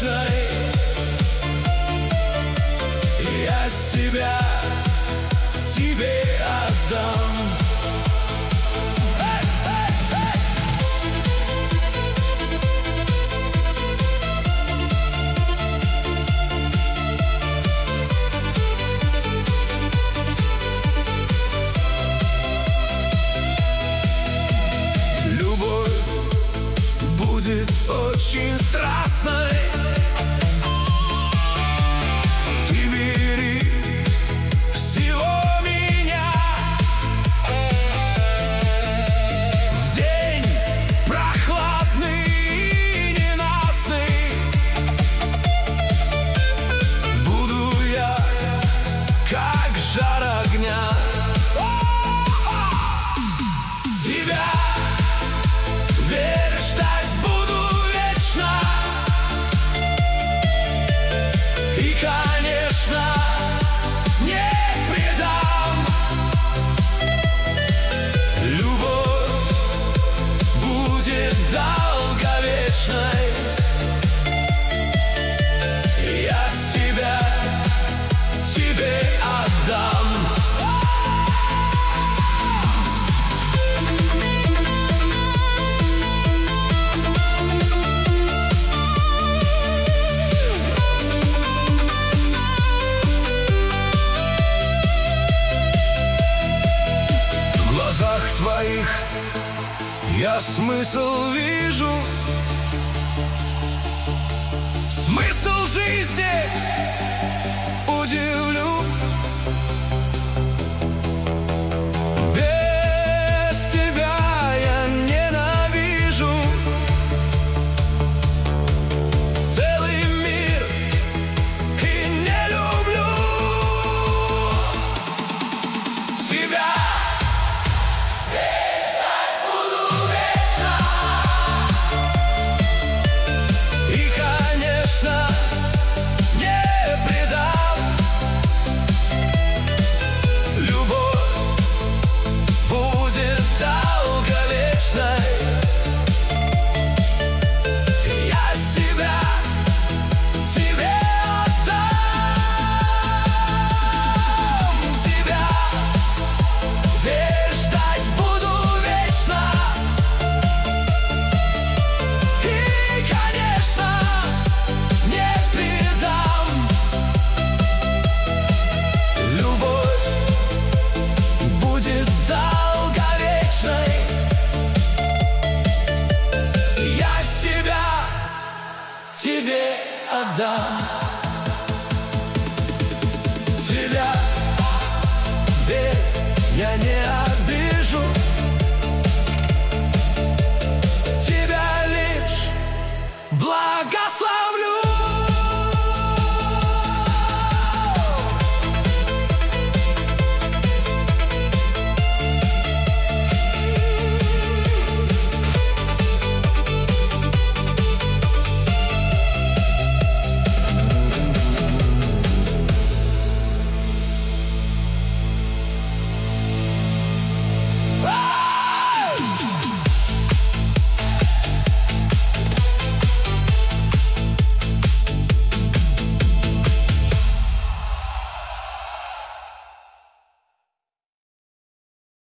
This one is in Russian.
долговечной. Я себя тебе отдам. Будет очень страстной. Ты бери всего меня. В день прохладный и ненастный буду я, как жар огня. Тебя и, конечно, не предам. Любовь будет долговечной. Я себя тебе отдам. В твоих я смысл вижу, смысл жизни удивлю. Без тебя я ненавижу целый мир и не люблю тебя. Тебе отдам. Тебя, верь, я не